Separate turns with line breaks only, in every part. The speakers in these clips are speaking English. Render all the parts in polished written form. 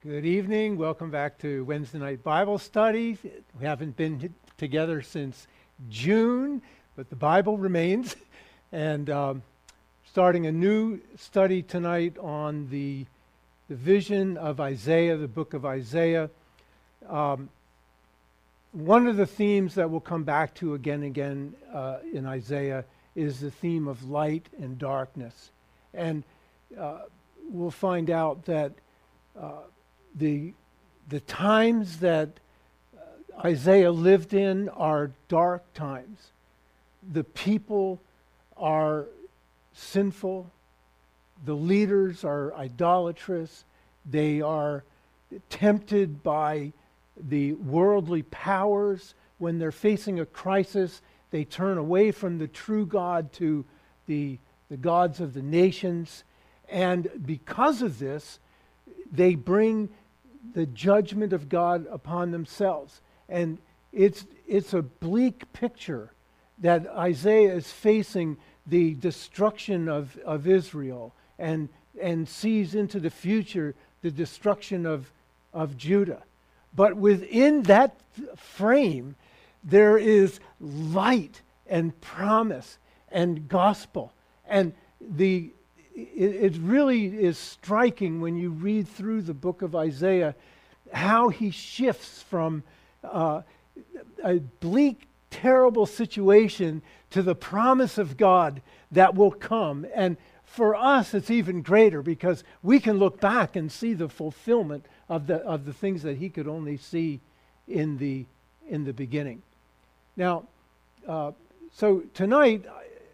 Good evening. Welcome back to Wednesday night Bible study. We haven't been together since June, but the Bible remains. And starting a new study tonight on the vision of Isaiah, the book of Isaiah. One of the themes that we'll come back to again and again in Isaiah is the theme of light and darkness. And we'll find out that the times that Isaiah lived in are dark times. The people are sinful. The leaders are idolatrous. They are tempted by the worldly powers. When they're facing a crisis, they turn away from the true God to the gods of the nations. And because of this, they bring the judgment of God upon themselves. And it's a bleak picture that Isaiah is facing the destruction of Israel and sees into the future the destruction of Judah. But within that frame, there is light and promise and gospel. And it really is striking when you read through the book of Isaiah how he shifts from a bleak, terrible situation to the promise of God that will come. And for us, it's even greater because we can look back and see the fulfillment of the things that he could only see in the beginning. Now, so tonight,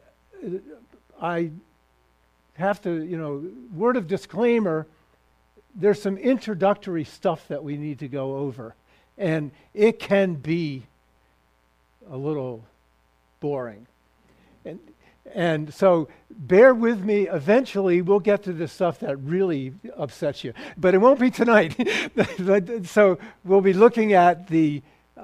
I have to, word of disclaimer, there's some introductory stuff that we need to go over. And it can be a little boring. And so bear with me. Eventually, we'll get to the stuff that really upsets you. But it won't be tonight. So we'll be looking at the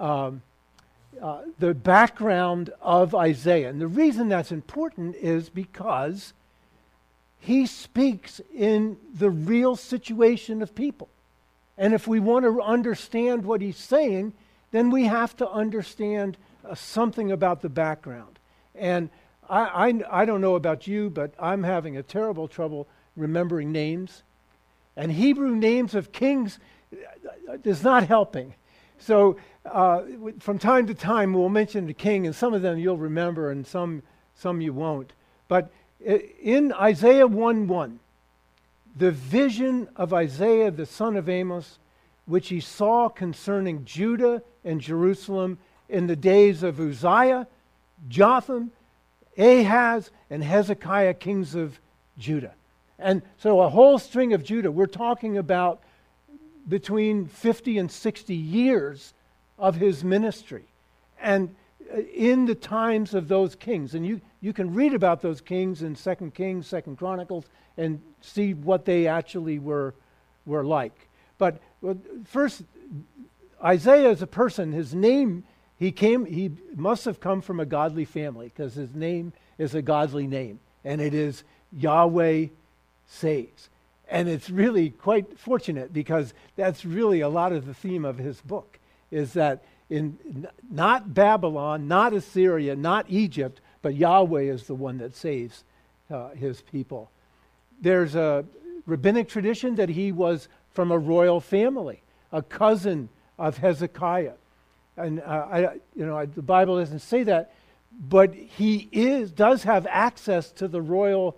background of Isaiah. And the reason that's important is because he speaks in the real situation of people. And if we want to understand what he's saying, then we have to understand something about the background. And I don't know about you, but I'm having a terrible trouble remembering names. And Hebrew names of kings is not helping. So from time to time, we'll mention the king, and some of them you'll remember, and some you won't. But in Isaiah 1:1, the vision of Isaiah, the son of Amos, which he saw concerning Judah and Jerusalem in the days of Uzziah, Jotham, Ahaz, and Hezekiah, kings of Judah. And so a whole string of Judah. We're talking about between 50 and 60 years of his ministry. And in the times of those kings. And you can read about those kings in 2 Kings, 2 Chronicles, and see what they actually were like. But first, Isaiah is a person. His name, he must have come from a godly family because his name is a godly name. And it is Yahweh Saves. And it's really quite fortunate because that's really a lot of the theme of his book, is that in not Babylon, not Assyria, not Egypt, but Yahweh is the one that saves his people. There's a rabbinic tradition that he was from a royal family, a cousin of Hezekiah. And the Bible doesn't say that, but he does have access to the royal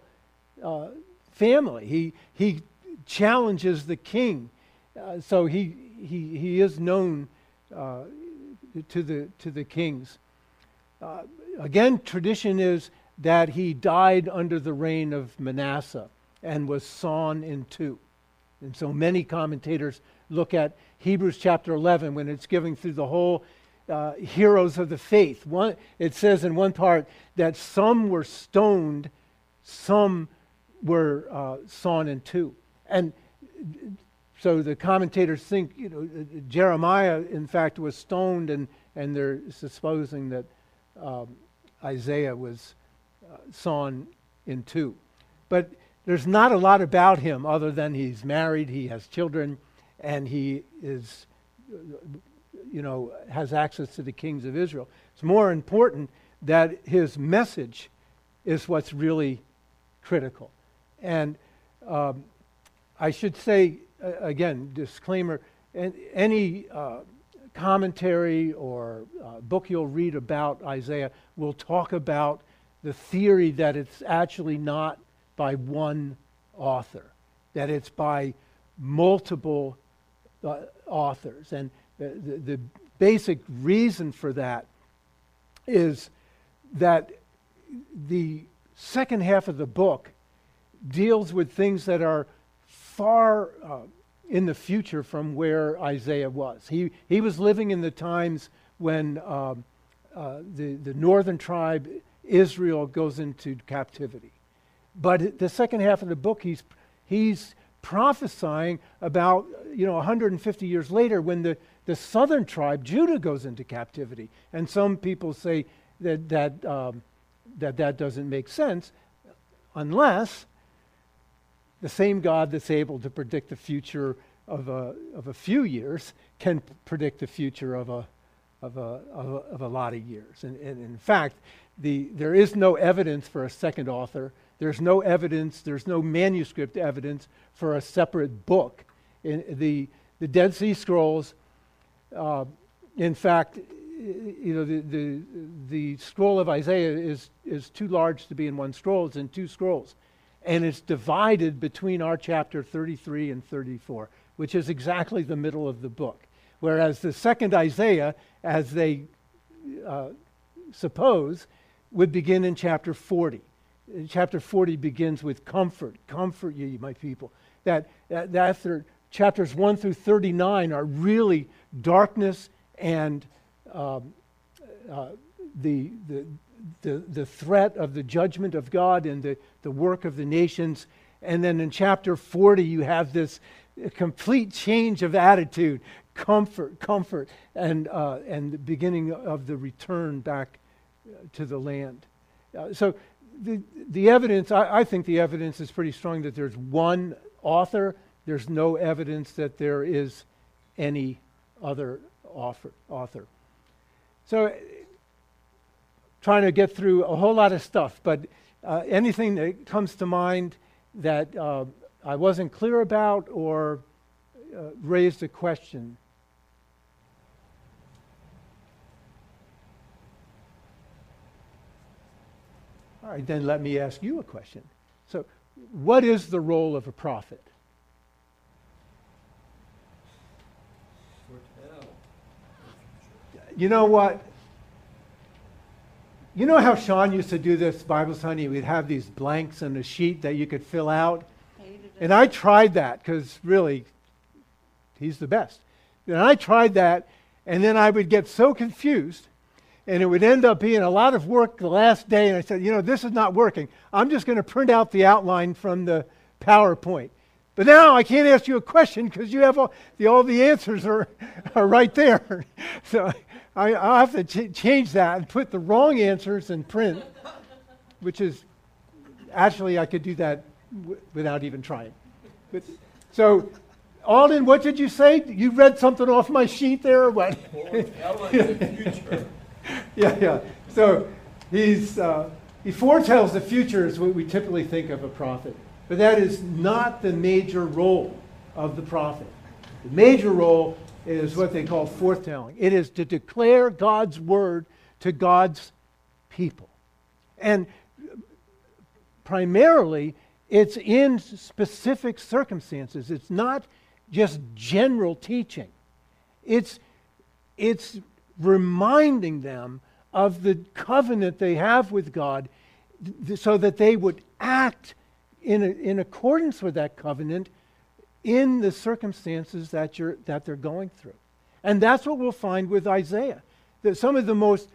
family. He challenges the king, so he is known to the kings. Again, tradition is that he died under the reign of Manasseh and was sawn in two. And so many commentators look at Hebrews chapter 11 when it's giving through the whole heroes of the faith. It says in one part that some were stoned, some were sawn in two. And so the commentators think, Jeremiah, in fact, was stoned, and they're supposing that Isaiah was sawn in two. But there's not a lot about him other than he's married, he has children, and he is, has access to the kings of Israel. It's more important that his message is what's really critical. And I should say, again, disclaimer, any commentary or book you'll read about Isaiah will talk about the theory that it's actually not by one author, that it's by multiple authors. And the basic reason for that is that the second half of the book deals with things that are far in the future from where Isaiah was. He was living in the times when the northern tribe, Israel, goes into captivity. But the second half of the book, he's prophesying about 150 years later when the southern tribe, Judah, goes into captivity. And some people say that doesn't make sense unless the same God that's able to predict the future of a few years can predict the future of a lot of years. And in fact, there is no evidence for a second author. There's no evidence. There's no manuscript evidence for a separate book. In the Dead Sea Scrolls, in fact, the scroll of Isaiah is too large to be in one scroll. It's in two scrolls. And it's divided between our chapter 33 and 34, which is exactly the middle of the book. Whereas the second Isaiah, as they suppose, would begin in chapter 40. Chapter 40 begins with comfort ye, my people. That after chapters 1 through 39 are really darkness and the threat of the judgment of God and the work of the nations. And then in chapter 40, you have this complete change of attitude, comfort, and the beginning of the return back to the land. So the evidence, I think the evidence is pretty strong that there's one author. There's no evidence that there is any other author. So trying to get through a whole lot of stuff, but anything that comes to mind that I wasn't clear about or raised a question? All right, then let me ask you a question. So, what is the role of a prophet? You know what? You know how Sean used to do this Bible study? He would have these blanks on a sheet that you could fill out. And I tried that because really, he's the best. And I tried that, and then I would get so confused, and it would end up being a lot of work the last day. And I said, this is not working. I'm just going to print out the outline from the PowerPoint. But now I can't ask you a question because you have all the answers are right there. So I'll have to change that and put the wrong answers in print, which is, actually I could do that without even trying. So, Alden, what did you say? You read something off my sheet there or what? Yeah. So he foretells the future is what we typically think of a prophet. But that is not the major role of the prophet. The major role is what they call foretelling. It is to declare God's word to God's people. And primarily, it's in specific circumstances. It's not just general teaching. It's reminding them of the covenant they have with God so that they would act in accordance with that covenant in the circumstances that they're going through. And that's what we'll find with Isaiah. That some of the most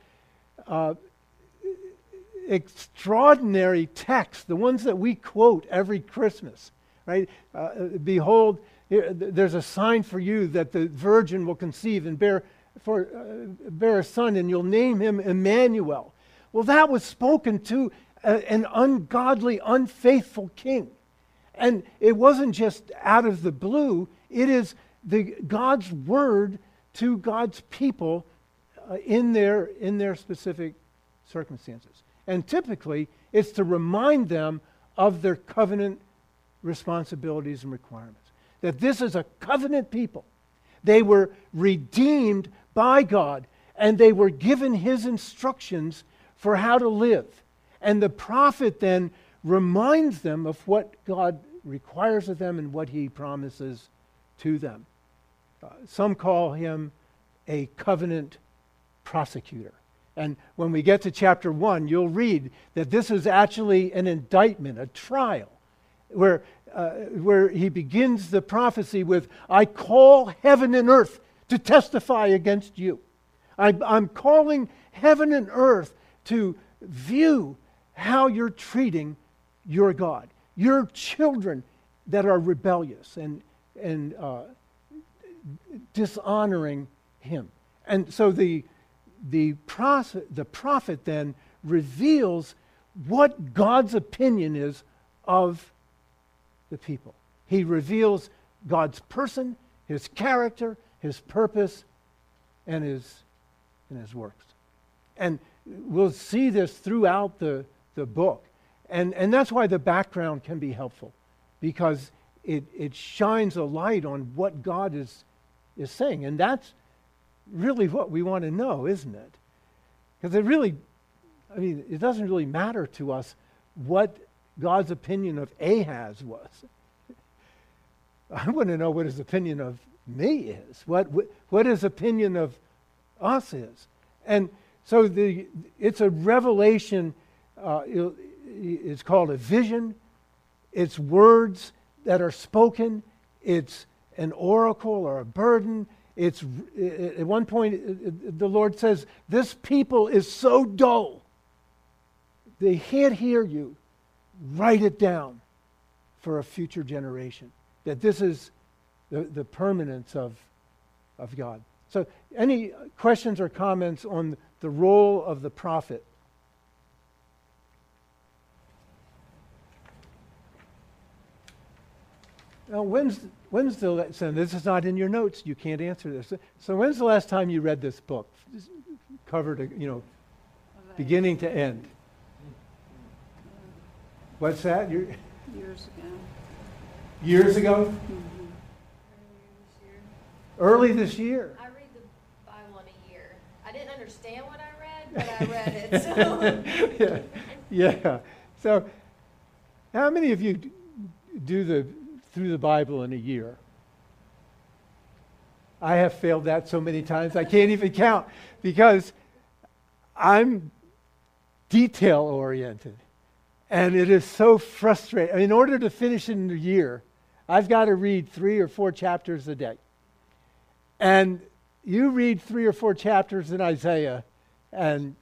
extraordinary texts, the ones that we quote every Christmas, right? Behold, there's a sign for you that the virgin will conceive and bear a son, and you'll name him Emmanuel. Well, that was spoken to an ungodly, unfaithful king. And it wasn't just out of the blue. It is God's word to God's people in their specific circumstances. And typically, it's to remind them of their covenant responsibilities and requirements. That this is a covenant people. They were redeemed by God, and they were given his instructions for how to live. And the prophet then reminds them of what God requires of them and what he promises to them. Some call him a covenant prosecutor. And when we get to chapter 1, you'll read that this is actually an indictment, a trial, where he begins the prophecy with, I call heaven and earth to testify against you. I'm calling heaven and earth to view how you're treating your God, your children that are rebellious and dishonoring him. And so the prophet then reveals what God's opinion is of the people. He reveals God's person, his character, his purpose, and his works. And we'll see this throughout the book. And that's why the background can be helpful, because it shines a light on what God is saying. And that's really what we want to know, isn't it? Because it doesn't really matter to us what God's opinion of Ahaz was. I want to know what his opinion of me is, what his opinion of us is. And so it's a revelation, it's called a vision, it's words that are spoken, it's an oracle or a burden. It's at one point the Lord says, this people is so dull, they can't hear you. Write it down for a future generation. That this is the permanence of God. So any questions or comments on the role of the prophet? Now, when's the, this is not in your notes, you can't answer this. So when's the last time you read this book? Cover to, beginning to end. What's that?
Years ago.
Years ago?
Mm-hmm.
Early this year.
I read the Bible in a year. I didn't understand what I read, but I read it. So.
Yeah. So how many of you do through the Bible in a year? I have failed that so many times I can't even count, because I'm detail oriented. And it is so frustrating. In order to finish in a year, I've got to read 3 or 4 chapters a day. And you read 3 or 4 chapters in Isaiah, and,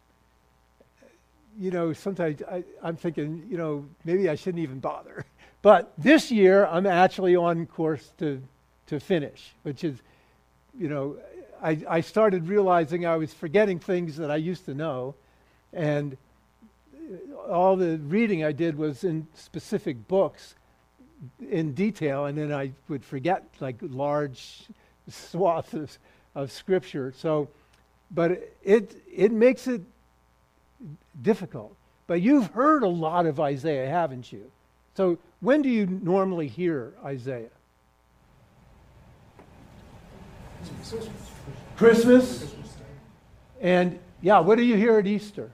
sometimes I'm thinking, maybe I shouldn't even bother. But this year, I'm actually on course to finish, which is, I started realizing I was forgetting things that I used to know, and all the reading I did was in specific books in detail, and then I would forget like large swaths of scripture. So, but it makes it difficult. But you've heard a lot of Isaiah, haven't you? So when do you normally hear Isaiah? Christmas? And what do you hear at Easter?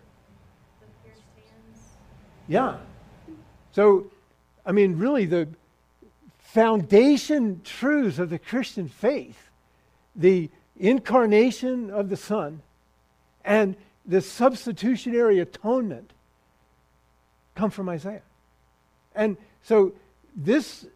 Yeah. So, really the foundation truths of the Christian faith, the incarnation of the Son and the substitutionary atonement, come from Isaiah. And so this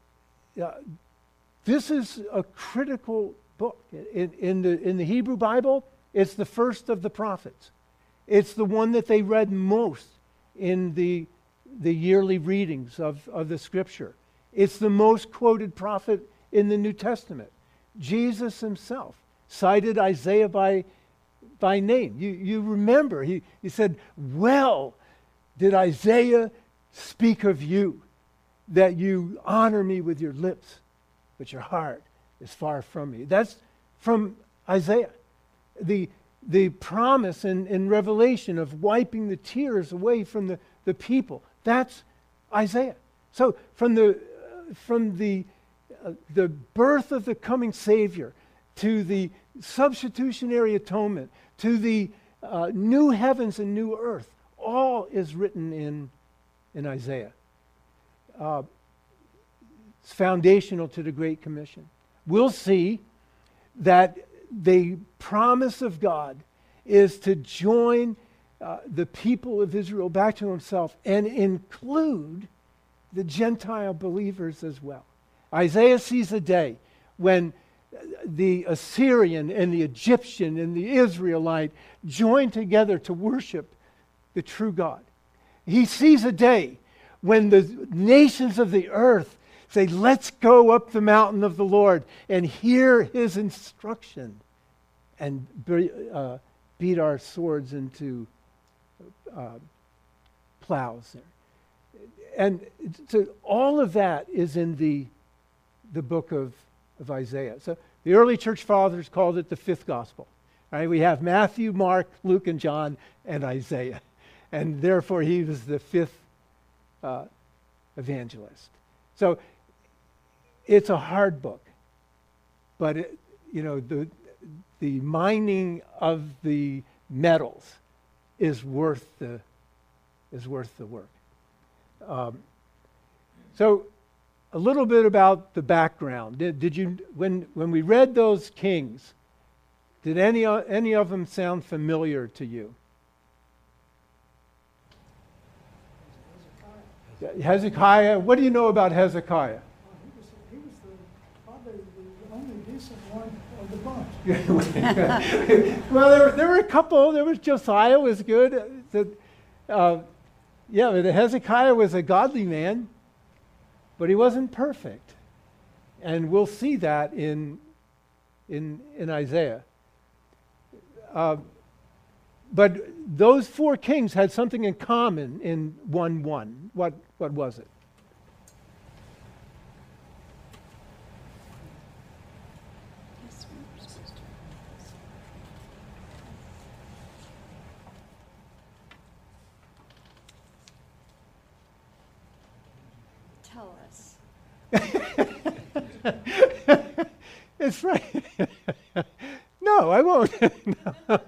is a critical book. In the Hebrew Bible, it's the first of the prophets. It's the one that they read most in the yearly readings of the Scripture. It's the most quoted prophet in the New Testament. Jesus himself cited Isaiah by name. You remember, he said, well, did Isaiah speak of you, that you honor me with your lips, but your heart is far from me. That's from Isaiah. The promise in Revelation of wiping the tears away from the people, that's Isaiah. So from the birth of the coming Savior to the substitutionary atonement to the new heavens and new earth, all is written in Isaiah. It's foundational to the Great Commission. We'll see that the promise of God is to join the people of Israel back to himself and include the Gentile believers as well. Isaiah sees a day when the Assyrian and the Egyptian and the Israelite join together to worship the true God. He sees a day when the nations of the earth say, let's go up the mountain of the Lord and hear his instruction and beat our swords into plows. And so all of that is in the book of Isaiah. So the early church fathers called it the fifth gospel. Right? We have Matthew, Mark, Luke, and John, and Isaiah. And therefore he was the fifth evangelist. So it's a hard book, but the mining of the metals is worth the work. So a little bit about the background. Did you when we read those kings, did any of them sound familiar to you? Hezekiah. What do you know about Hezekiah?
He was probably the only decent one of the bunch.
Well, there were a couple. There was Josiah was good. But Hezekiah was a godly man, but he wasn't perfect, and we'll see that in Isaiah. But those four kings had something in common in 1:1. What was it?
Tell us.
It's right. No, I won't. No.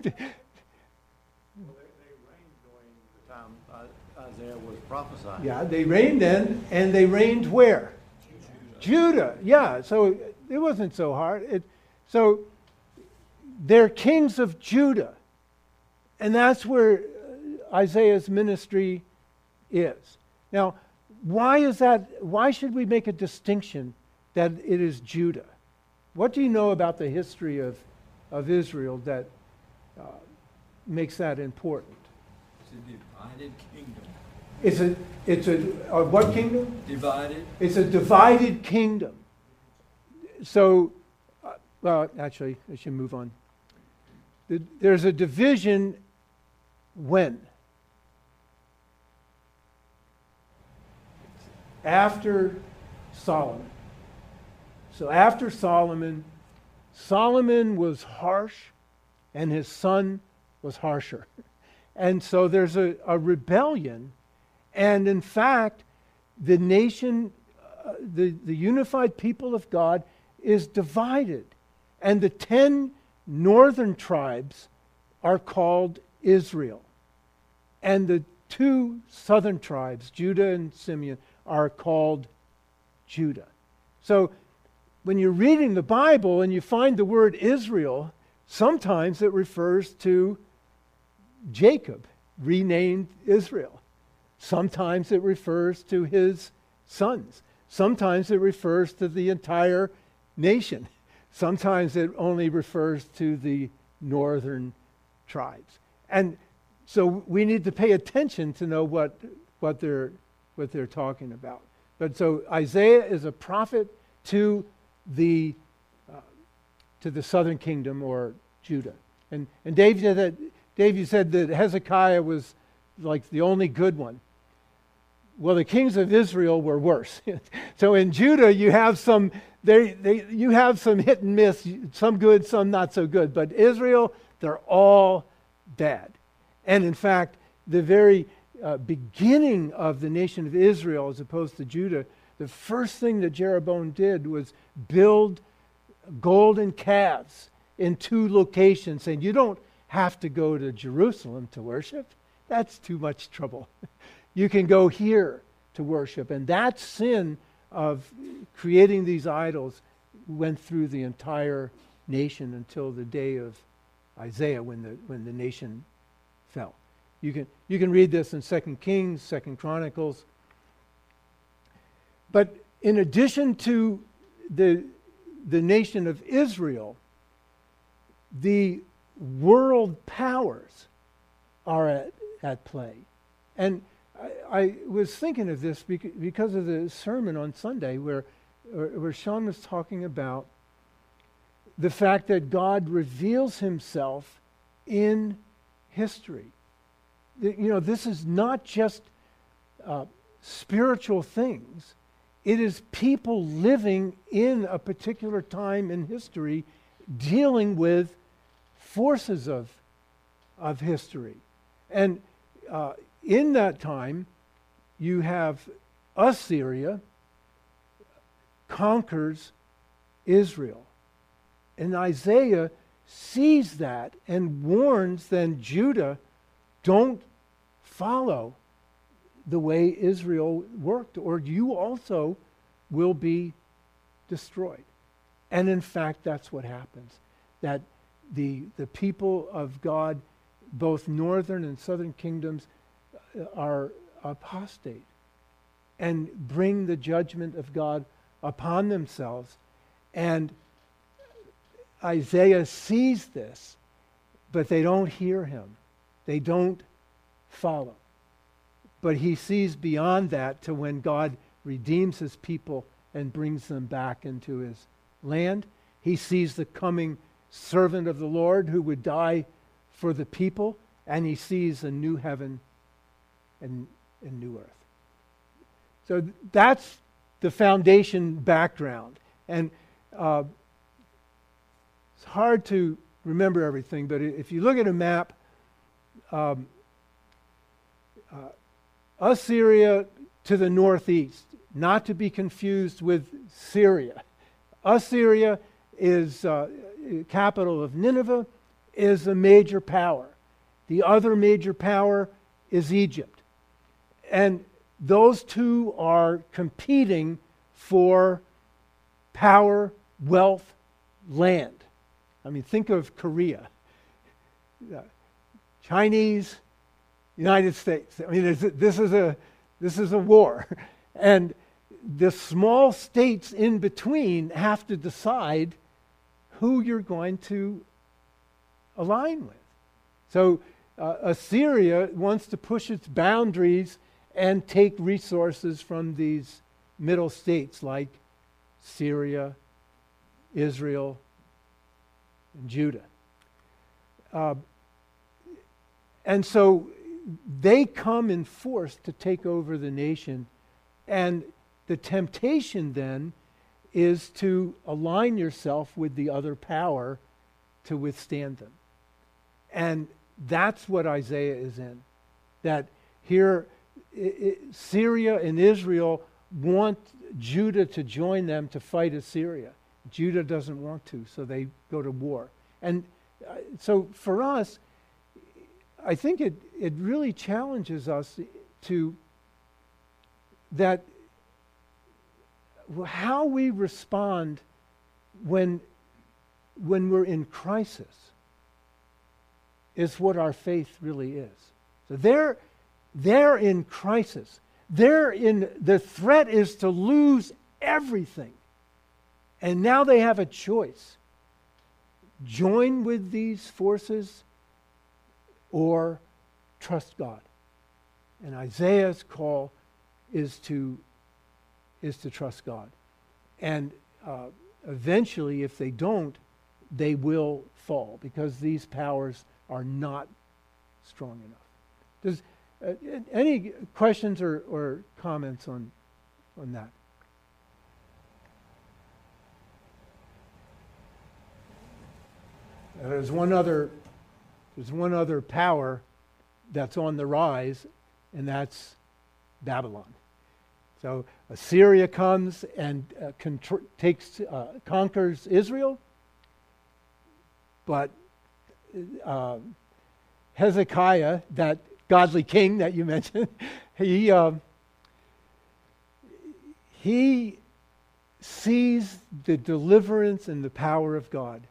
Isaiah was prophesying.
Yeah, they reigned then, and they reigned where? Judah. Yeah, so it wasn't so hard. So they're kings of Judah, and that's where Isaiah's ministry is. Now, why is that? Why should we make a distinction that it is Judah? What do you know about the history of Israel that makes that important?
It's a divided kingdom.
It's a what kingdom?
Divided.
It's a divided kingdom. So, actually, I should move on. There's a division when? After Solomon. So after Solomon was harsh and his son was harsher. And so there's a rebellion. And in fact, the nation, the unified people of God is divided. And the 10 northern tribes are called Israel. And the 2 southern tribes, Judah and Simeon, are called Judah. So when you're reading the Bible and you find the word Israel, sometimes it refers to Jacob, renamed Israel. Sometimes it refers to his sons. Sometimes it refers to the entire nation. Sometimes it only refers to the northern tribes. And so we need to pay attention to know what they're talking about. But so Isaiah is a prophet to the southern kingdom, or Judah. And Dave said that Hezekiah was like the only good one. Well, the kings of Israel were worse. So in Judah, you have some you have some hit and miss, some good, some not so good. But Israel, they're all bad. And in fact, the very beginning of the nation of Israel, as opposed to Judah, the first thing that Jeroboam did was build golden calves in 2 locations, saying, you don't have to go to Jerusalem to worship. That's too much trouble. You can go here to worship. And that sin of creating these idols went through the entire nation until the day of Isaiah, when the nation fell. You can read this in 2 Kings, 2 Chronicles. But in addition to the nation of Israel, the world powers are at play. And I was thinking of this because of the sermon on Sunday where Sean was talking about the fact that God reveals himself in history. This is not just spiritual things. It is people living in a particular time in history dealing with forces of history. And in that time, you have Assyria conquers Israel. And Isaiah sees that and warns then Judah, don't follow the way Israel worked, or you also will be destroyed. And in fact, that's what happens. That the people of God, both northern and southern kingdoms, are apostate and bring the judgment of God upon themselves. And Isaiah sees this, but they don't hear him. They don't follow. But he sees beyond that to when God redeems his people and brings them back into his land. He sees the coming servant of the Lord who would die for the people, and he sees a new heaven and new earth. So that's the foundation background. And it's hard to remember everything, but if you look at a map, Assyria to the northeast, not to be confused with Syria. Assyria is capital of Nineveh, is a major power. The other major power is Egypt. And those two are competing for power, wealth, land. I mean, think of Korea. Chinese, United States. I mean, this is a war. And the small states in between have to decide who you're going to align with. So Assyria wants to push its boundaries and take resources from these middle states like Syria, Israel, and Judah. And so they come in force to take over the nation, and the temptation then is to align yourself with the other power to withstand them. And that's what Isaiah is in. That here, Syria and Israel want Judah to join them to fight Assyria. Judah doesn't want to, so they go to war. And so for us, I think it really challenges us to that how we respond when we're in crisis is what our faith really is. So they're in crisis. The threat is to lose everything. And now they have a choice. Join with these forces or trust God. And Isaiah's call is to trust God. And eventually, if they don't, they will fall because these powers are not strong enough. Does any questions or comments on that? There's one other power that's on the rise, and that's Babylon. So Assyria comes and conquers Israel, but Hezekiah, that godly king that you mentioned, he sees the deliverance and the power of God.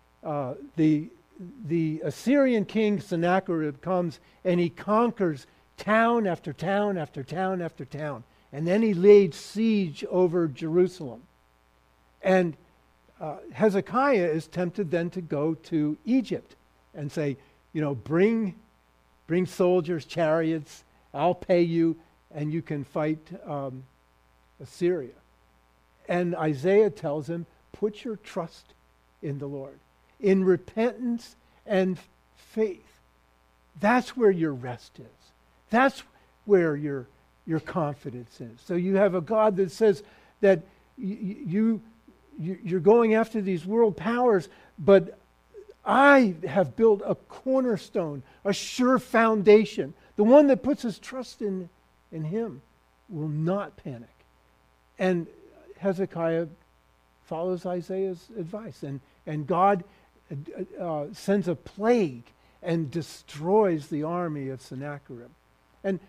The Assyrian king Sennacherib comes and he conquers town after town after town after town. And then he laid siege over Jerusalem. And Hezekiah is tempted then to go to Egypt and say, bring soldiers, chariots, I'll pay you, and you can fight Assyria. And Isaiah tells him, put your trust in the Lord, in repentance and faith. That's where your rest is. That's where your confidence is. So you have a God that says that you're going after these world powers, but I have built a cornerstone, a sure foundation. The one that puts his trust in him will not panic. And Hezekiah follows Isaiah's advice, and God sends a plague and destroys the army of Sennacherib. And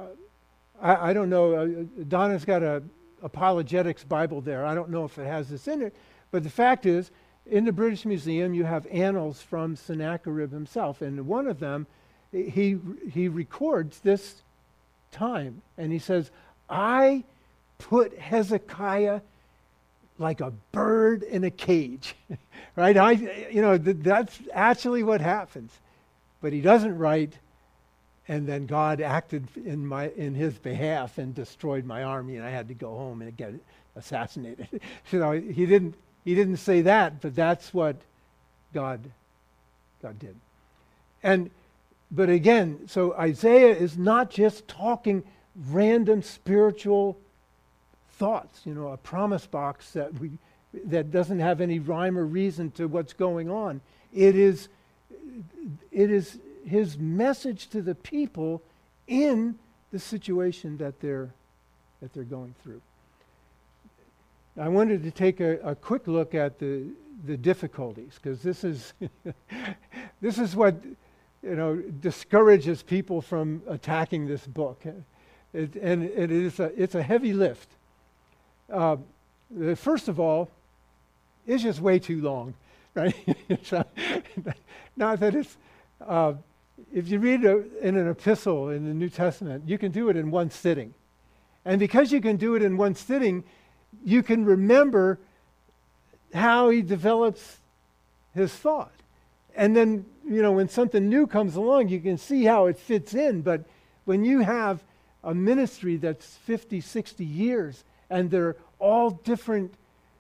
I don't know, Donna's got a apologetics Bible there. I don't know if it has this in it, but the fact is, in the British Museum, you have annals from Sennacherib himself, and one of them, he records this time, and he says, I put Hezekiah like a bird in a cage, right? That's actually what happens. But he doesn't write, and then God acted in his behalf and destroyed my army, and I had to go home and get assassinated. He didn't say that, but that's what God did. But again, so Isaiah is not just talking random spiritual thoughts, a promise box that doesn't have any rhyme or reason to what's going on. It is his message to the people in the situation that they're going through. I wanted to take a quick look at the difficulties, because this is this is what discourages people from attacking this book. It's a heavy lift. First of all, it's just way too long, right? Not that it's. If you read in an epistle in the New Testament, you can do it in one sitting, and because you can do it in one sitting, you can remember how he develops his thought. And then, when something new comes along, you can see how it fits in. But when you have a ministry that's 50, 60 years, and they're all different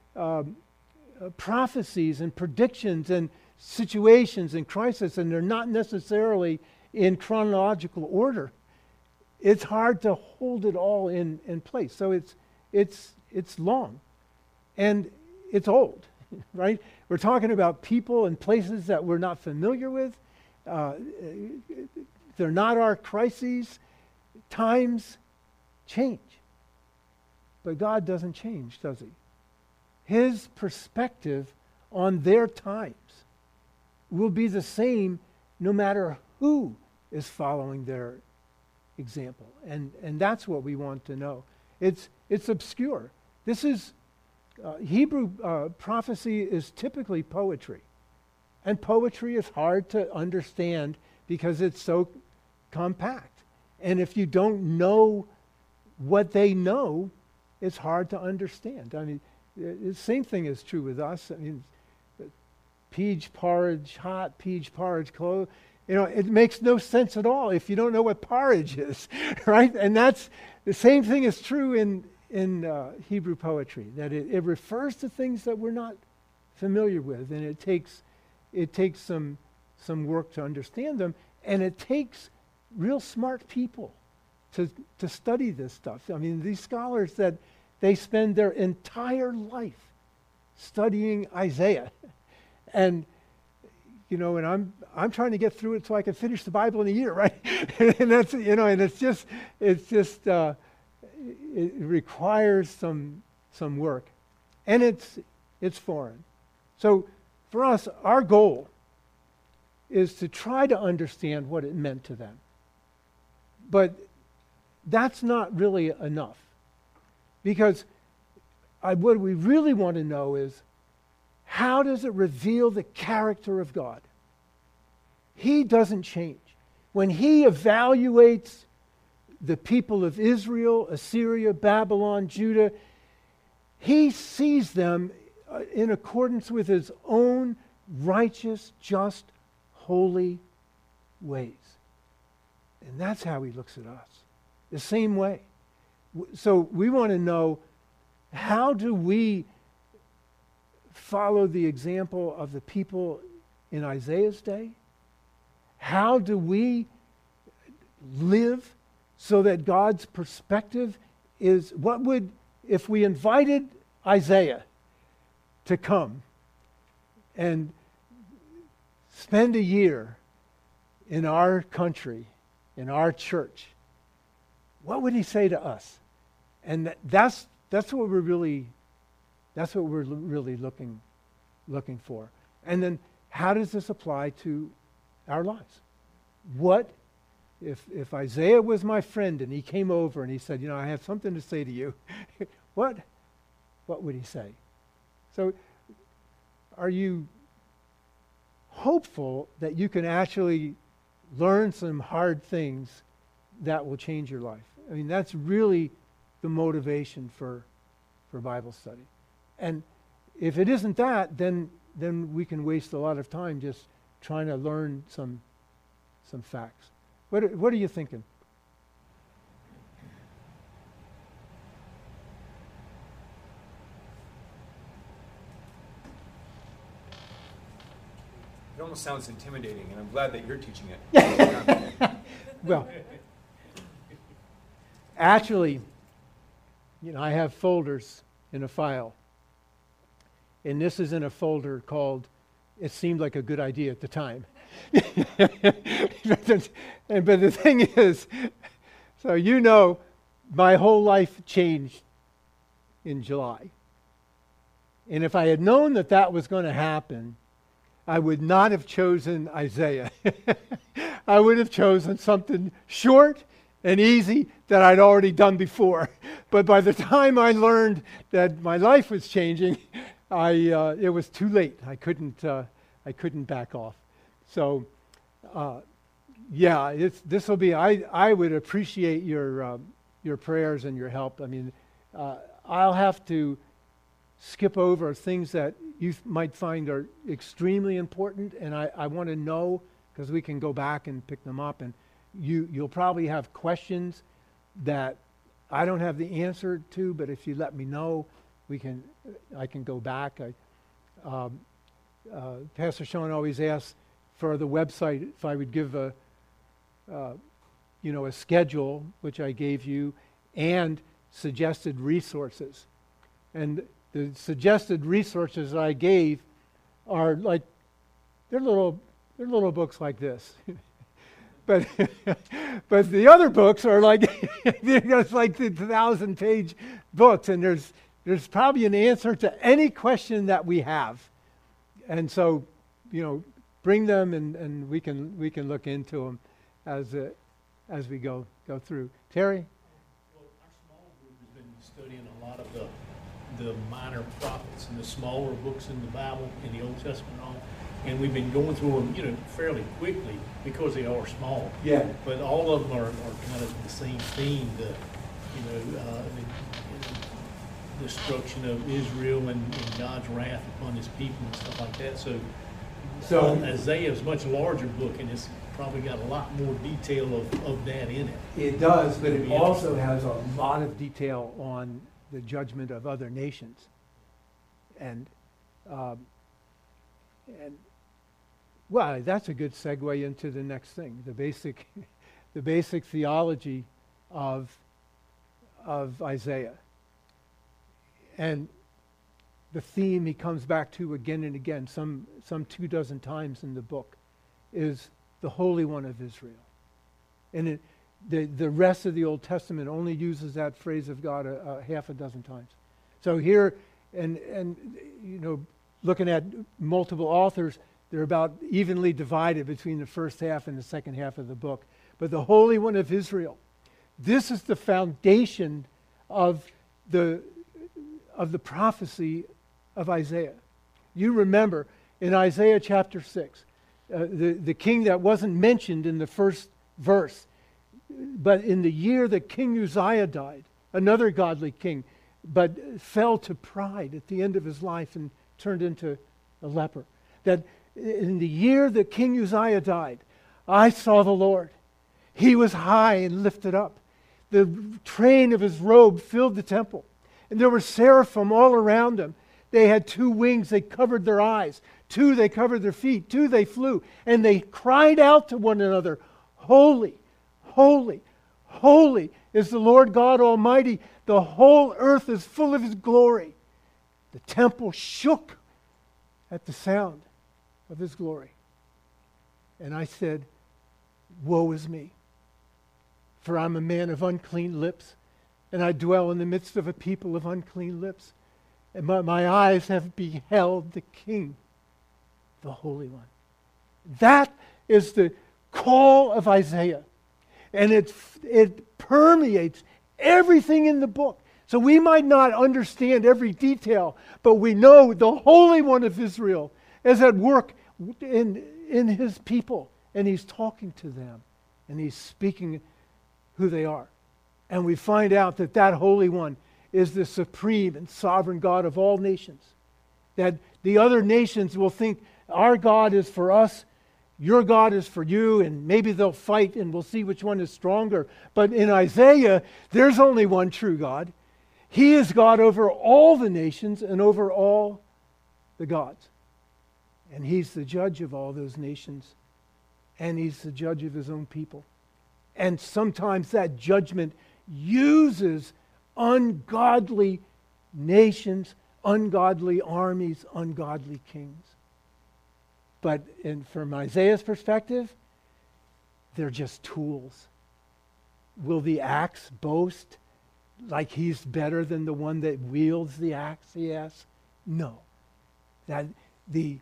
prophecies and predictions and situations and crises, and they're not necessarily in chronological order, it's hard to hold it all in place. So it's long, and it's old, right? We're talking about people and places that we're not familiar with. They're not our crises. Times change. But God doesn't change, does he? His perspective on their times will be the same no matter who is following their example. And that's what we want to know. It's obscure. This is Hebrew prophecy is typically poetry. And poetry is hard to understand because it's so compact. And if you don't know what they know, it's hard to understand. I mean, the same thing is true with us. I mean, peach porridge hot, peach porridge cold. It makes no sense at all if you don't know what porridge is, right? And that's the same thing is true in Hebrew poetry, that it refers to things that we're not familiar with, and it takes some work to understand them, and it takes real smart people to study this stuff. I mean, these scholars that they spend their entire life studying Isaiah, and and I'm trying to get through it so I can finish the Bible in a year, right? And that's, and it's just it requires some work, and it's foreign. So for us, our goal is to try to understand what it meant to them. But that's not really enough, because what we really want to know is, how does it reveal the character of God? He doesn't change. When he evaluates the people of Israel, Assyria, Babylon, Judah, he sees them in accordance with his own righteous, just, holy ways. And that's how he looks at us, the same way. So we want to know, how do we follow the example of the people in Isaiah's day? How do we live so that God's perspective is, what would, if we invited Isaiah to come and spend a year in our country, in our church, what would he say to us? And that's what we're really looking for. And then, how does this apply to our lives? What if Isaiah was my friend and he came over and he said, I have something to say to you? what would he say? So, are you hopeful that you can actually learn some hard things that will change your life? I mean, that's really the motivation for Bible study. And if it isn't that, then we can waste a lot of time just trying to learn some facts. What are you thinking?
It almost sounds intimidating, and I'm glad that you're teaching it.
Well, actually, I have folders in a file. And this is in a folder called, it seemed like a good idea at the time. But the thing is, so my whole life changed in July. And if I had known that was going to happen, I would not have chosen Isaiah. I would have chosen something short and easy that I'd already done before. But by the time I learned that my life was changing, it was too late. I couldn't back off. So, this will be. I would appreciate your prayers and your help. I mean, I'll have to skip over things that you might find are extremely important, and I want to know, because we can go back and pick them up, and you'll probably have questions that I don't have the answer to, but if you let me know, I can go back. Pastor Sean always asks for the website if I would give a schedule, which I gave you, and suggested resources. And the suggested resources I gave are like, they're little books like this. But the other books are like, it's like the 1,000-page books, and there's probably an answer to any question that we have. And so, bring them, and we can look into them as we go through. Terry?
Well, our small group has been studying a lot of the minor prophets and the smaller books in the Bible, in the Old Testament and all. And we've been going through them, fairly quickly because they are small.
Yeah.
But all of them are kind of the same theme, the destruction of Israel and God's wrath upon his people and stuff like that. So Isaiah is a much larger book, and it's probably got a lot more detail of that in it.
It does, but it also has a lot of detail on the judgment of other nations. And well, that's a good segue into the next thing, the basic theology of Isaiah. And the theme he comes back to again and again, some 24 times in the book, is the Holy One of Israel. And the rest of the Old Testament only uses that phrase of God a half a dozen times. So here, and looking at multiple authors, they're about evenly divided between the first half and the second half of the book. But the Holy One of Israel, this is the foundation of the prophecy of Isaiah. You remember in Isaiah chapter 6, the king that wasn't mentioned in the first verse, but in the year that King Uzziah died, another godly king, but fell to pride at the end of his life and turned into a leper. That in the year that King Uzziah died, I saw the Lord. He was high and lifted up. The train of his robe filled the temple. And there were seraphim all around him. They had 2 wings. They covered their eyes. 2, they covered their feet. 2, they flew. And they cried out to one another, Holy, holy, holy is the Lord God Almighty. The whole earth is full of His glory. The temple shook at the sound of His glory. And I said, Woe is me, for I'm a man of unclean lips, and I dwell in the midst of a people of unclean lips. And my eyes have beheld the King, the Holy One. That is the call of Isaiah. And it permeates everything in the book. So we might not understand every detail, but we know the Holy One of Israel is at work in His people. And He's talking to them. And He's speaking who they are. And we find out that that Holy One is the supreme and sovereign God of all nations. That the other nations will think our God is for us, your God is for you, and maybe they'll fight and we'll see which one is stronger. But in Isaiah, there's only one true God. He is God over all the nations and over all the gods. And He's the judge of all those nations. And He's the judge of His own people. And sometimes that judgment uses ungodly nations, ungodly armies, ungodly kings. But from Isaiah's perspective, they're just tools. Will the axe boast like he's better than the one that wields the axe, he asks? No. That the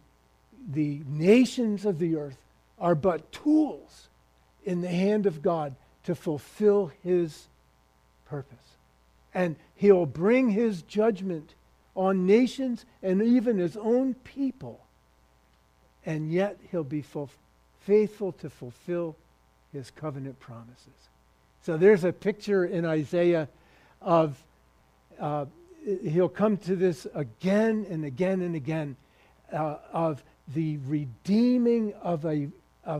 nations of the earth are but tools in the hand of God to fulfill His purpose. And He'll bring His judgment on nations and even His own people. And yet He'll be faithful to fulfill His covenant promises. So there's a picture in Isaiah of, he'll come to this again and again and again, of the redeeming of a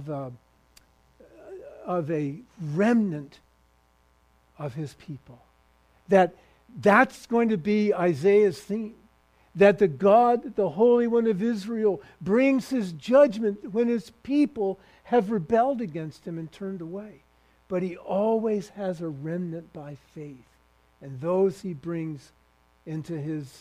remnant of His people. That's going to be Isaiah's theme. That the God, the Holy One of Israel, brings His judgment when His people have rebelled against Him and turned away. But He always has a remnant by faith. And those He brings into His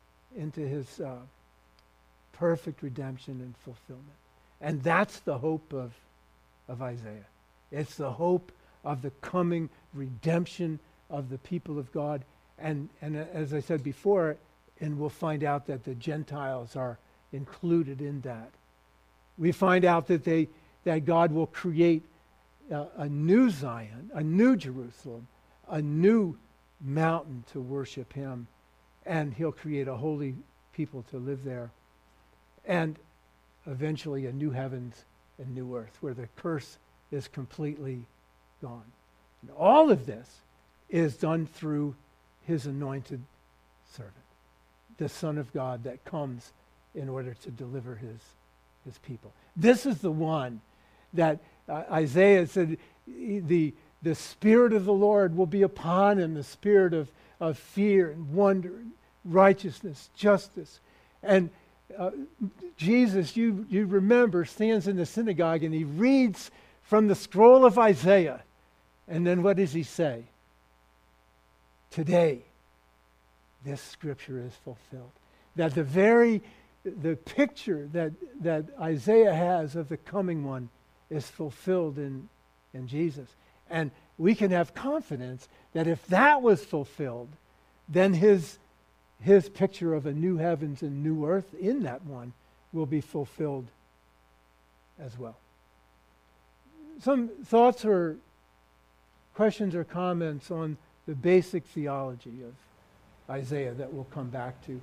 perfect redemption and fulfillment. And that's the hope of Isaiah. It's the hope of the coming redemption of the people of God. And as I said before, and we'll find out that the Gentiles are included in that. We find out that God will create a new Zion, a new Jerusalem, a new mountain to worship Him, and He'll create a holy people to live there, and eventually a new heavens and new earth where the curse is completely gone. And all of this is done through His anointed servant, the Son of God that comes in order to deliver His people. This is the one that Isaiah said, the Spirit of the Lord will be upon Him, the spirit of fear and wonder, and righteousness, justice. And Jesus, you remember, stands in the synagogue and He reads from the scroll of Isaiah. And then what does He say? Today, this scripture is fulfilled. That the picture that Isaiah has of the coming one is fulfilled in Jesus. And we can have confidence that if that was fulfilled, then his picture of a new heavens and new earth in that one will be fulfilled as well. Some thoughts or questions or comments on the basic theology of Isaiah that we'll come back to.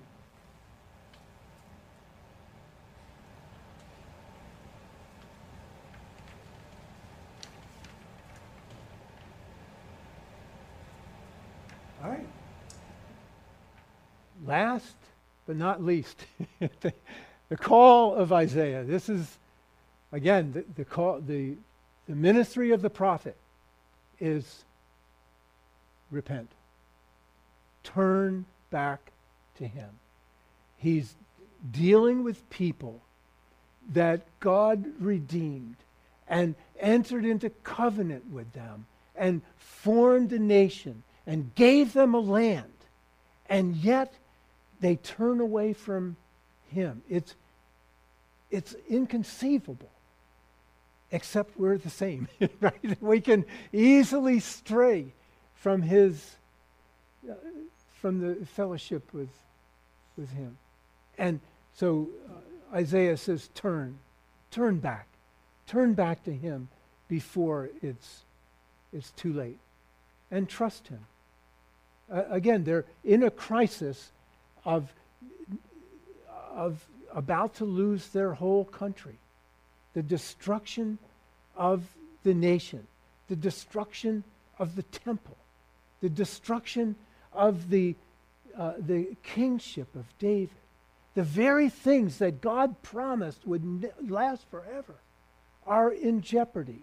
All right. Last but not least, the call of Isaiah. This is, again, the call. The ministry of the prophet is repent. Turn back to him. He's dealing with people that God redeemed and entered into covenant with them and formed a nation and gave them a land, and yet they turn away from him. It's inconceivable, except we're the same, right? We can easily stray from from the fellowship with him. And so Isaiah says, turn back to him before it's too late, and trust him. Again, they're in a crisis of about to lose their whole country. The destruction of the nation, the destruction of the temple, the destruction of the kingship of David. The very things that God promised would last forever are in jeopardy.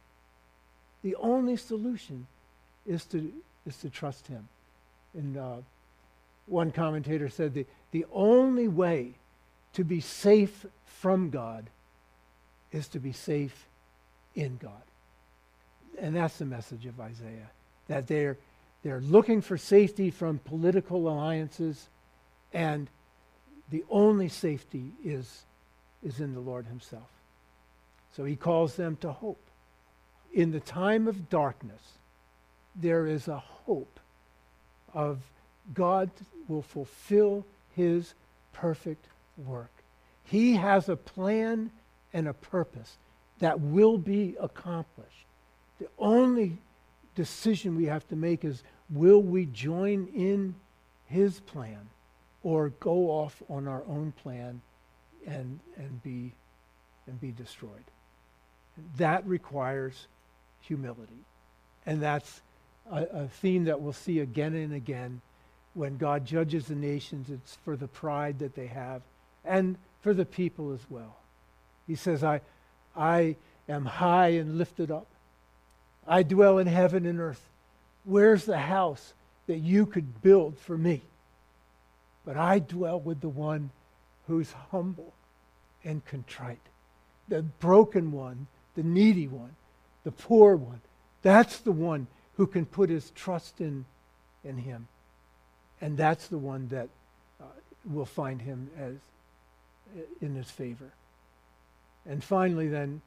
The only solution is to trust him. And one commentator said the only way to be safe from God is to be safe in God. And that's the message of Isaiah, that they're looking for safety from political alliances, and the only safety is in the Lord himself. So he calls them to hope. In the time of darkness, there is a hope of God will fulfill his perfect work. He has a plan and a purpose that will be accomplished. The only decision we have to make is, will we join in his plan or go off on our own plan and be destroyed? That requires humility. And that's a theme that we'll see again and again when God judges the nations. It's for the pride that they have and for the people as well. He says, I am high and lifted up. I dwell in heaven and earth. Where's the house that you could build for me? But I dwell with the one who's humble and contrite. The broken one, the needy one, the poor one. That's the one who can put his trust in him. And that's the one that will find him as in his favor. And finally then,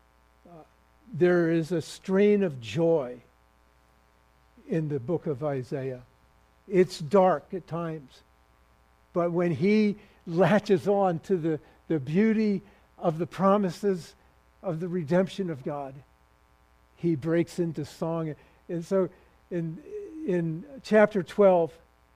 there is a strain of joy in the book of Isaiah. It's dark at times, but when he latches on to the beauty of the promises of the redemption of God, he breaks into song. And so in chapter 12,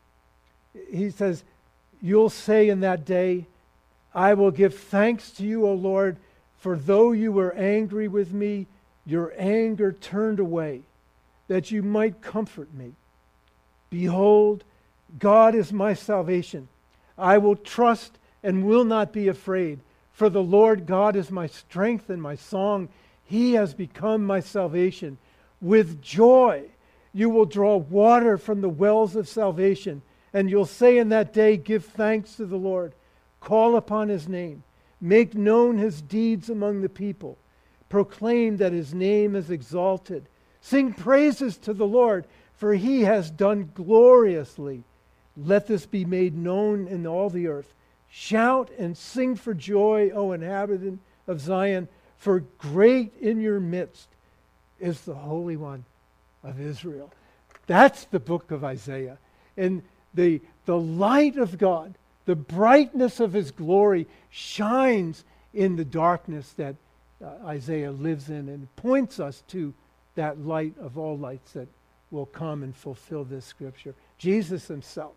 he says, you'll say in that day, I will give thanks to you, O Lord, for though you were angry with me, your anger turned away, that you might comfort me. Behold, God is my salvation. I will trust and will not be afraid, for the Lord God is my strength and my song. He has become my salvation. With joy you will draw water from the wells of salvation, and you'll say in that day, give thanks to the Lord. Call upon his name. Make known his deeds among the people. Proclaim that his name is exalted. Sing praises to the Lord, for he has done gloriously. Let this be made known in all the earth, Shout and sing for joy, O inhabitant of Zion, for great in your midst is the Holy One of Israel. That's the book of Isaiah. And the light of God, the brightness of his glory shines in the darkness that Isaiah lives in, and points us to that light of all lights that will come and fulfill this scripture. Jesus himself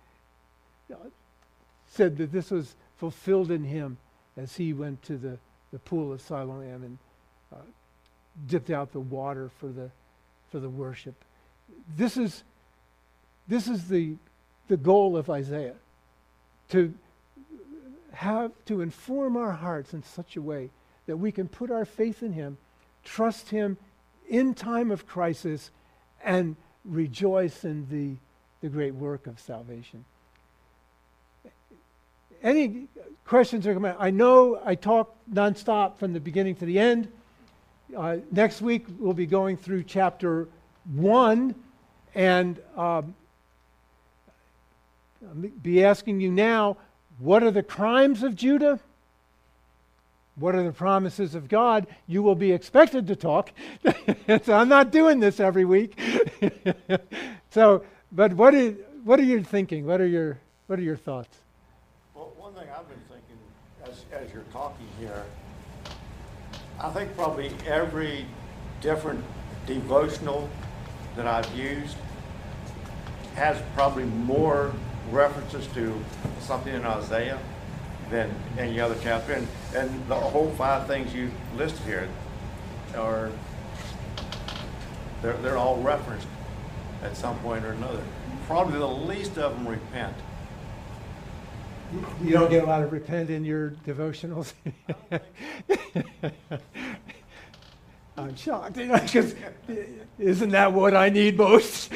said that this was fulfilled in him as he went to the pool of Siloam and dipped out the water for the worship. This is the goal of Isaiah, to inform our hearts in such a way that we can put our faith in him, trust him in time of crisis, and rejoice in the great work of salvation. Any questions or comments? I know I talked nonstop from the beginning to the end. Next week we'll be going through chapter 1, and I'll be asking you now, what are the crimes of Judah? What are the promises of God? You will be expected to talk. So I'm not doing this every week. But what are you thinking? What are your thoughts?
Well, one thing I've been thinking as you're talking here, I think probably every different devotional that I've used has probably more references to something in Isaiah than any other chapter. And the whole 5 things you listed here are, they're all referenced at some point or another. Probably the least of them repent.
You don't get a lot of repent in your devotionals? I'm shocked, because isn't that what I need most?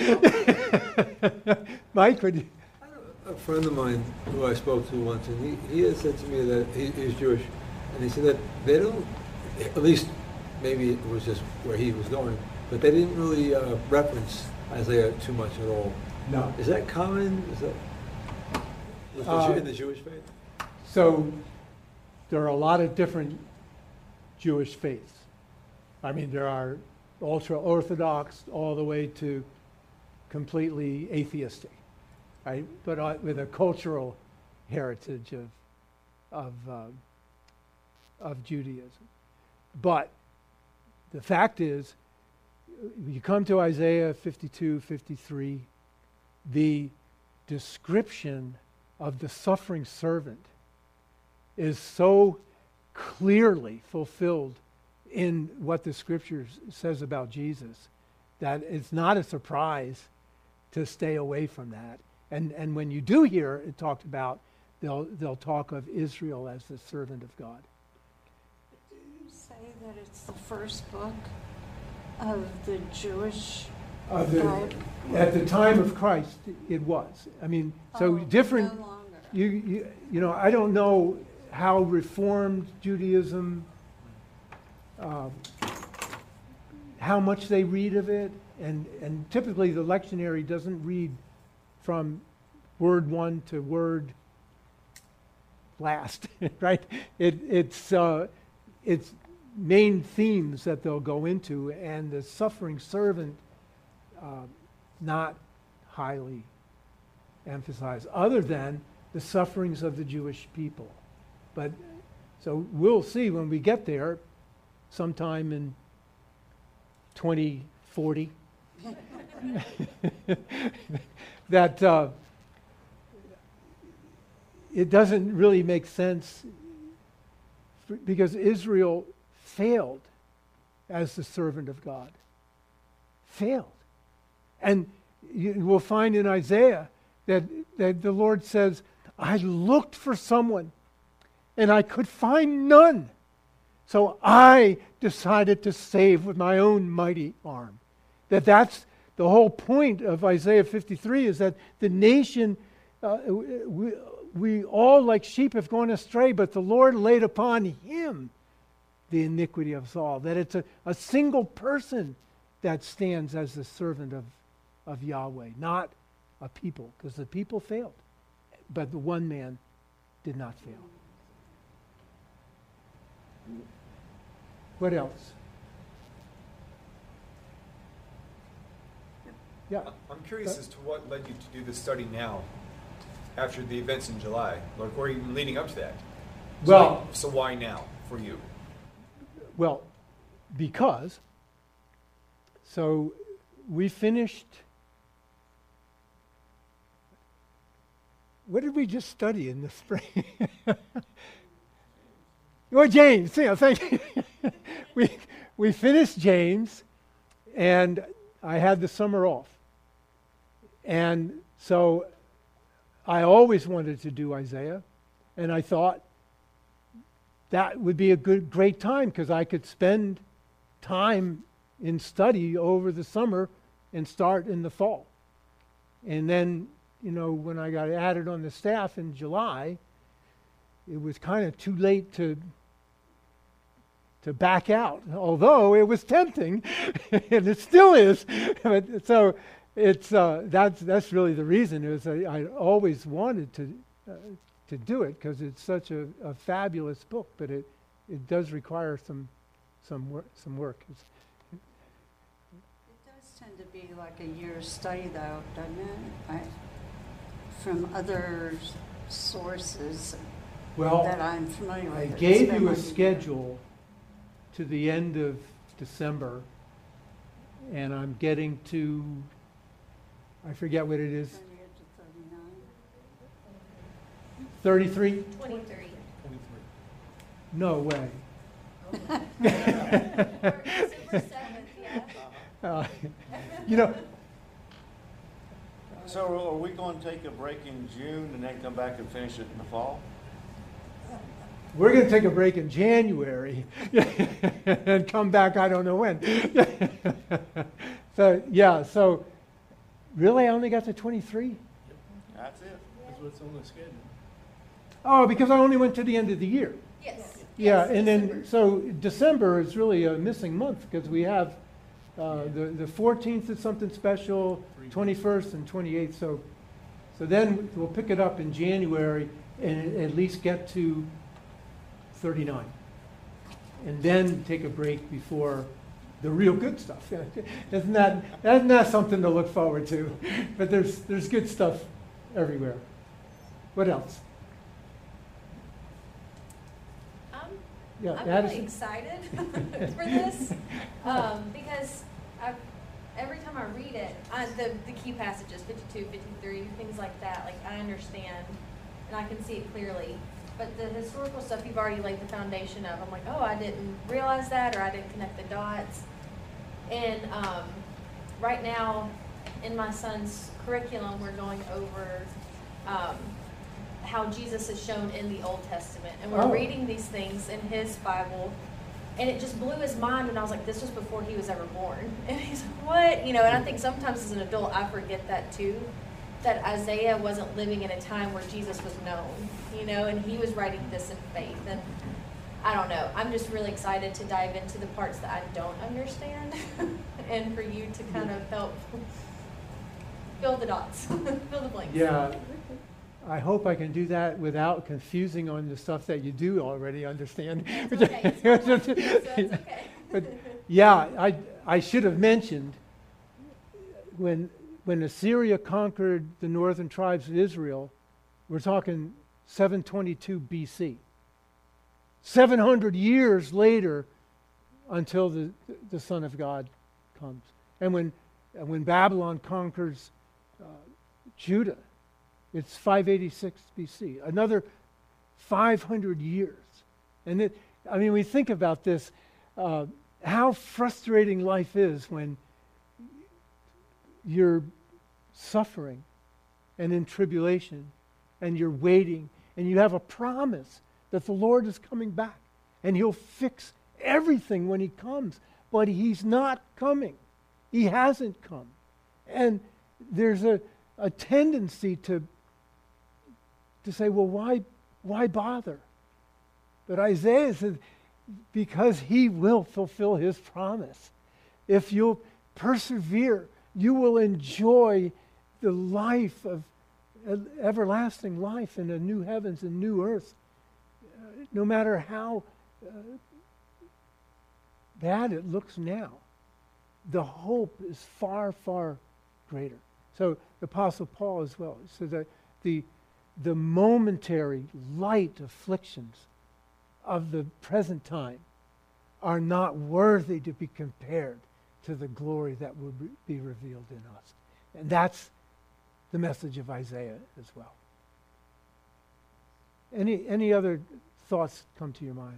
Mike, would you?
A friend of mine who I spoke to once, and he had said to me that he's Jewish, and he said that they don't, at least maybe it was just where he was going, but they didn't really reference Isaiah too much at all.
No.
Is that common? Is that in the Jewish faith?
So there are a lot of different Jewish faiths. I mean, there are ultra-Orthodox all the way to completely atheistic, right? But with a cultural heritage of Judaism. But the fact is, you come to Isaiah 52, 53, the description of the suffering servant is so clearly fulfilled in what the Scripture says about Jesus that it's not a surprise to stay away from that. And when you do hear it talked about, they'll talk of Israel as the servant of God.
Do you say that it's the first book of the Jewish Bible?
At the time of Christ, it was. I mean, so different.
No longer.
You know, I don't know how Reformed Judaism, how much they read of it, and typically the lectionary doesn't read from word 1 to word last, right? It's main themes that they'll go into, and the suffering servant not highly emphasized, other than the sufferings of the Jewish people. But so we'll see when we get there, sometime in 2040, that it doesn't really make sense because Israel failed as the servant of God. Failed. And you will find in Isaiah that the Lord says, I looked for someone and I could find none. So I decided to save with my own mighty arm. That's the whole point of Isaiah 53, is that the nation, we all like sheep have gone astray, but the Lord laid upon him the iniquity of us all. That it's a single person that stands as the servant of Yahweh, not a people, because the people failed. But the one man did not fail. What else? Yeah.
I'm curious as to what led you to do this study now, after the events in July, like, or even leading up to that.
Well,
so why now for you?
Well, because, so we finished, what did we just study in the spring? Oh, James, yeah, thank you. we finished James, and I had the summer off. And so I always wanted to do Isaiah, and I thought that would be a great time because I could spend time in study over the summer and start in the fall. And then, when I got added on the staff in July, it was kind of too late to back out, although it was tempting, and it still is. But, so it's that's really the reason. Is I always wanted to do it because it's such a fabulous book, but it does require some work.
It does tend to be like a year's study, though, doesn't it? From other sources that I'm familiar with.
I gave you a schedule to the end of December, and I'm getting to, I forget what it is, 33?
23.
No way.
December 7th, yeah.
So are we going to take a break in June and then come back and finish it in the fall?
We're going to take a break in January and come back I don't know when. So really I only got to 23?
That's it.
That's what's on the schedule.
Oh, because I only went to the end of the year.
Yes.
Yeah,
Yes,
and
December.
then, so December is really a missing month because we have the 14th is something special, 21st and 28th. So then we'll pick it up in January and at least get to 39. And then take a break before the real good stuff. Isn't that something to look forward to? But there's good stuff everywhere. What else? Yeah,
I'm
Addison?
really excited for this because every time I read it, the key passages, 52, 53, things like that, like I understand and I can see it clearly. But the historical stuff you've already laid the foundation of, I'm like, oh, I didn't realize that, or I didn't connect the dots. And right now, in my son's curriculum, we're going over how Jesus is shown in the Old Testament. And we're reading these things in his Bible. And it just blew his mind, and I was like, this was before he was ever born. And he's like, what? And I think sometimes as an adult, I forget that too, that Isaiah wasn't living in a time where Jesus was known, and he was writing this in faith. And I don't know, I'm just really excited to dive into the parts that I don't understand and for you to kind of help fill the dots, fill the blanks.
Yeah, I hope I can do that without confusing on the stuff that you do already understand.
It's okay. It's not like you, so it's okay.
But yeah, I should have mentioned when Assyria conquered the northern tribes of Israel, we're talking 722 BC. 700 years later until the Son of God comes. And when Babylon conquers Judah, it's 586 BC. Another 500 years. And we think about this, how frustrating life is when you're suffering and in tribulation and you're waiting and you have a promise that the Lord is coming back and he'll fix everything when he comes, but he's not coming. He hasn't come. And there's a tendency to say, well, why bother? But Isaiah says, because he will fulfill his promise. If you'll persevere, you will enjoy the life of everlasting life in a new heavens and new earth. No matter how bad it looks now, the hope is far, far greater. So the Apostle Paul as well. So that the momentary light afflictions of the present time are not worthy to be compared to the glory that will be revealed in us. And that's the message of Isaiah as well. Any other thoughts come to your mind?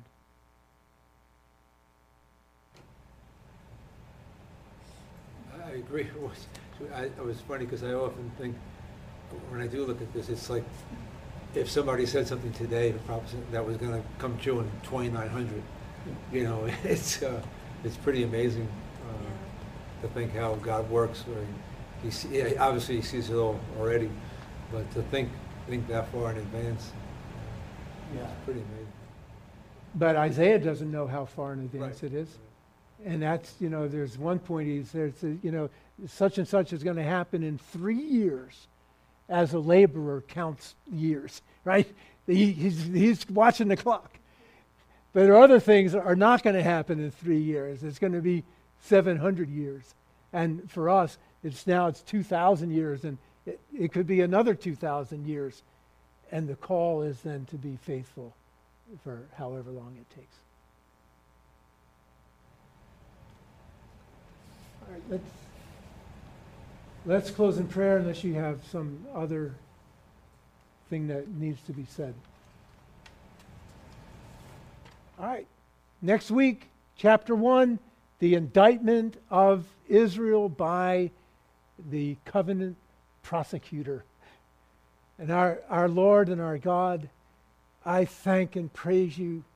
I agree. It was funny because I often think, when I do look at this, it's like if somebody said something today, the prophecy that was going to come true in 2900. You know, it's pretty amazing to think how God works. Where obviously he sees it all already, but to think that far in advance, it's pretty amazing.
But Isaiah doesn't know how far in advance
Right.
it is. And that's, there's one point he says, such and such is going to happen in 3 years, as a laborer counts years, right? He's watching the clock. But there are other things that are not going to happen in 3 years. It's going to be 700 years. And for us, it's 2,000 years, and it could be another 2,000 years. And the call is then to be faithful for however long it takes. All right, let's close in prayer unless you have some other thing that needs to be said. All right, next week, chapter 1, the indictment of Israel by the covenant prosecutor. And our Lord and our God, I thank and praise you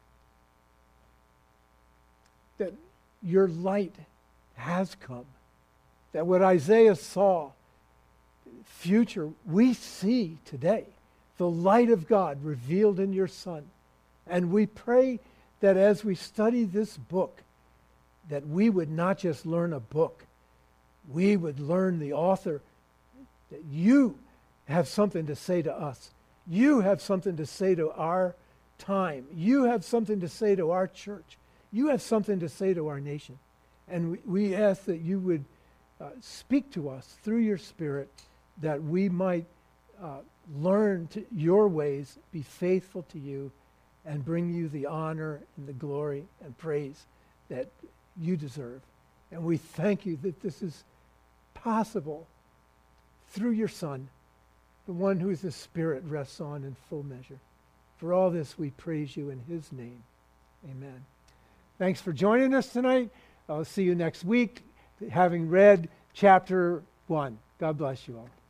that your light has come. That what Isaiah saw, future, we see today. The light of God revealed in your Son. And we pray that as we study this book, that we would not just learn a book, we would learn the author, that you have something to say to us. You have something to say to our time. You have something to say to our church. You have something to say to our nation. And we ask that you would speak to us through your Spirit, that we might learn your ways, be faithful to you, and bring you the honor and the glory and praise that you deserve. And we thank you that this is possible through your Son, the one who the Spirit rests on in full measure. For all this, we praise you in his name. Amen. Thanks for joining us tonight. I'll see you next week, having read chapter 1. God bless you all.